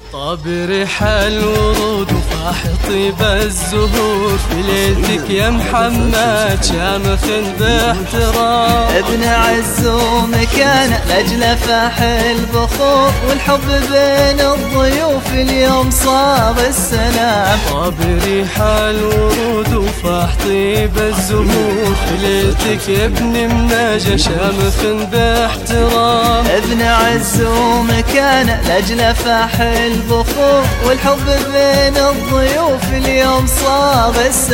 طاب ريح الورود وفاح طيب الزهور في ليلتك يا محمد شامخ باحترام. ابن عز ومكانه لاجل فاح البخور والحب بين الضيوف اليوم صار السلام. طاب ريح الورود وفاح طيب الزهور في ليلتك يا ابن مناجة شامخ باحترام. ابن عز ومكانه لاجل فاح البخور والحب بين الضيوف اليوم صار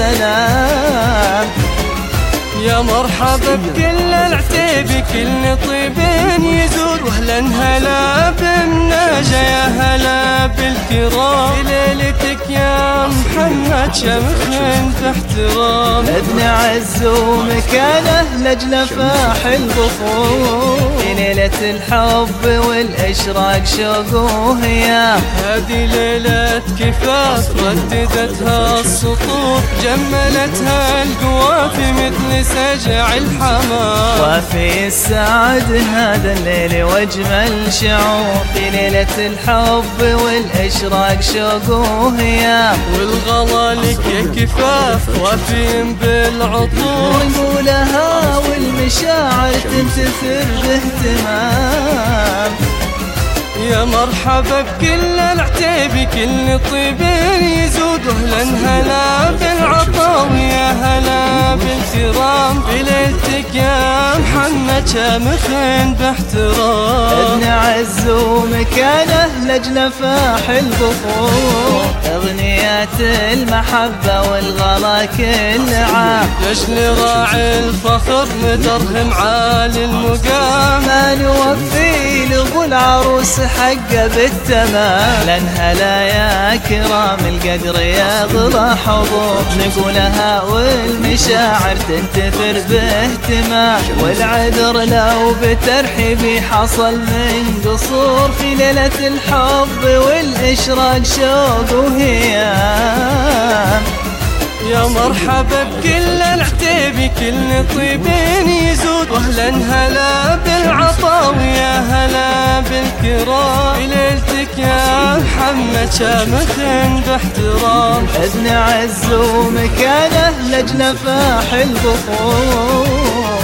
السلام. يا مرحبا بكل العتيب كل طيبين يزور واهلا هلا بمناجة يا هلا بالكرام. في ليلتك يا محمد شمخ باحترام. ابن عز ومكانه لاجل فاح البخور في ليلة الحب والاشراق شوق وهيام. هذه ليلة كفاف رددتها السطور جملتها القوافي مثل سجع الحمام. وفي السعد هذا الليل واجمل شعور في ليلة الحب والاشراق شوق وهيام. والغلا لك يا كفاف وافين بالعطور نقولها والمشاعر تنتثر باهتمام. يا مرحبا بكل العتيب كل طيبين يزود واهلا هلا بالعطا ويا هلا بالكرام. في ليلتك يا محمد شامخ باحترام. ابن عز ومكانه لاجل فاح البخور اغنيات المحبة والغلا كل عام. لاجل راعي الفخر مدرهم عالي المقام. ما نوفي لابو العروس حقه بالتمام. لن هلا يا كرام القدر يا غلا حضور نقولها والمشاعر تنتثر باهتمام. والعذر لو بترحيبي حصل من قصور في ليلة الحب والاشراق شوق وهيام. يا مرحبا بكل العتيب كل طيبين يزود واهلا هلا بالعطا ويا هلا بالكرام. في ليلتك يا محمد شامخ باحترام. ابن عز ومكانه لاجل فاح البخور